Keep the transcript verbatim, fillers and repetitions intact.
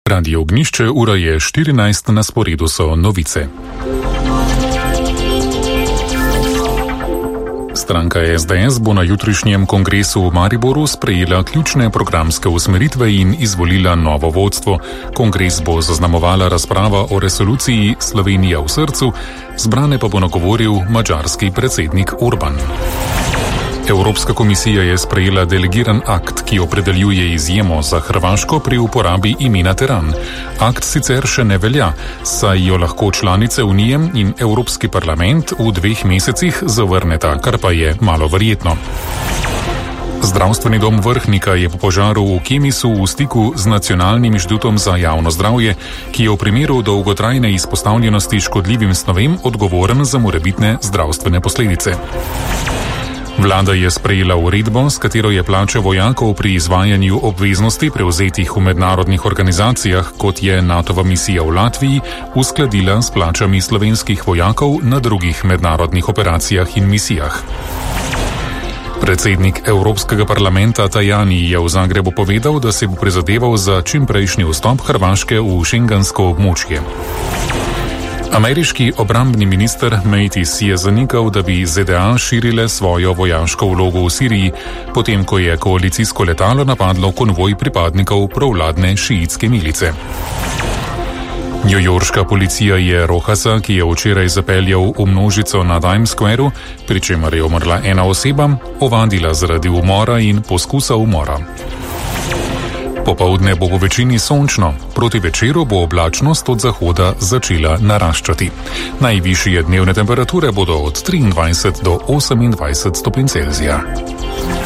Radio Ognišče, ura je štirinajst, na sporedu so novice. Stranka S D S bo na jutrišnjem kongresu v Mariboru sprejela ključne programske usmeritve in izvolila novo vodstvo. Kongres bo zaznamovala razprava o resoluciji Slovenija v srcu, zbrane pa bo nagovoril madžarski predsednik Orban. Evropska komisija je sprejela delegiran akt, ki opredeljuje izjemo za Hrvaško pri uporabi imena teran. Akt sicer še ne velja, saj jo lahko članice Unije in Evropski parlament v dveh mesecih zavrneta, kar pa je malo verjetno. Zdravstveni dom Vrhnika je po požaru v Kemisu v stiku z Nacionalnim inštitutom za javno zdravje, ki je v primeru dolgotrajne izpostavljenosti škodljivim snovem odgovoren za morebitne zdravstvene posledice. Vlada je sprejela uredbo, s katero je plače vojakov pri izvajanju obveznosti prevzetih v mednarodnih organizacijah, kot je NATOva misija v Latviji, uskladila s plačami slovenskih vojakov na drugih mednarodnih operacijah in misijah. Predsednik Evropskega parlamenta Tajani je v Zagrebu povedal, da se bo prizadeval za čimprejšnji vstop Hrvaške v šengensko območje. Ameriški obrambni minister Mattis je zanikal, da bi Z D A širile svojo vojaško vlogo v Siriji, potem ko je koalicijsko letalo napadlo konvoj pripadnikov provladne šiitske milice. Newyorška policija je Rojasa, ki je včeraj zapeljal v množico na Times Squareu, pri čemer je umrla ena oseba, ovadila zaradi umora in poskusa umora. Popoldne bo po večini sončno, proti večeru bo oblačnost od zahoda začela naraščati. Najvišje dnevne temperature bodo od triindvajset do osemindvajset stopinj Celzija.